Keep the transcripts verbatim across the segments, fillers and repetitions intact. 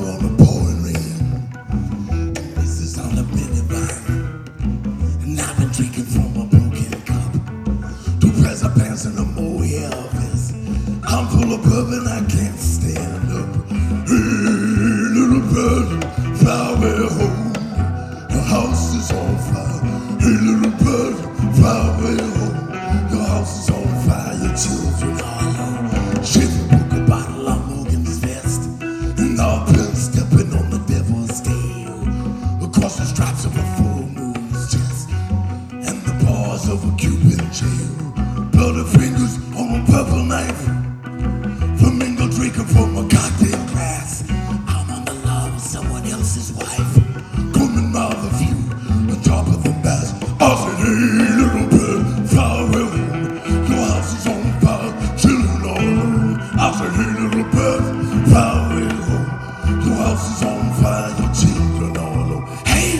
on the pouring rain. This is on the minivan, and I've been drinking from a broken cup. Two pairs of pants and a Mohill vest. I'm full of bourbon, I can't stand up. Hey, little bird, fly away home. The house is on fire. Hey, little bird, fly away home. The house is on fire. Your children are alone. Shiver broke a bottle of Morgan's vest, and our pills stepping on the devil's tail. Across the stripes of a full moon's chest, and the bars of a Cuban jail. Bloody fingers on a purple knife. Flamingo drinking from a cocktail glass. I'm on the lawn with someone else's wife. Coming out of view, on top of the bass. I said, hey, little bird, fly away home. Your house is on fire, children all alone. I said, hey, little bird, fly away home. Your house is on fire, your children all alone. Hey!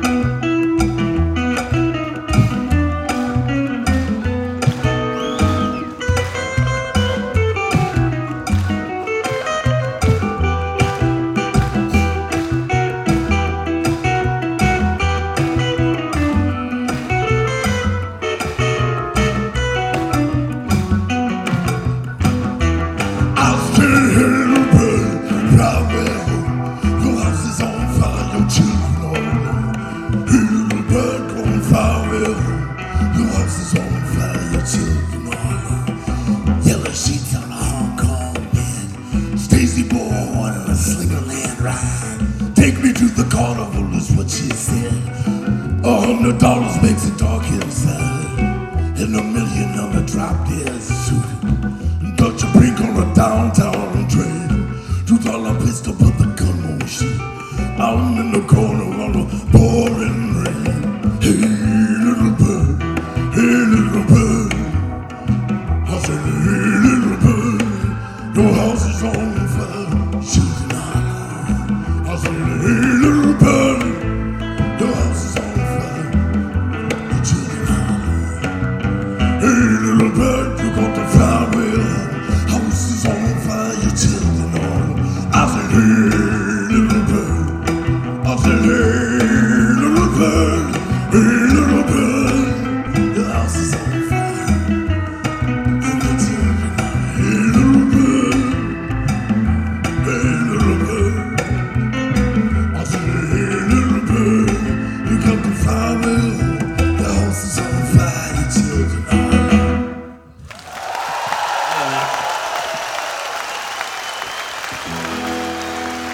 Stacy born in a Slingerland ride. Take me to the carnival is what she said. A hundred dollars makes it dark inside, and a million on a drop dead suit. Touch a pink on a downtown train. Two dollar pistol but the gun won't shoot. I'm in the corner on a board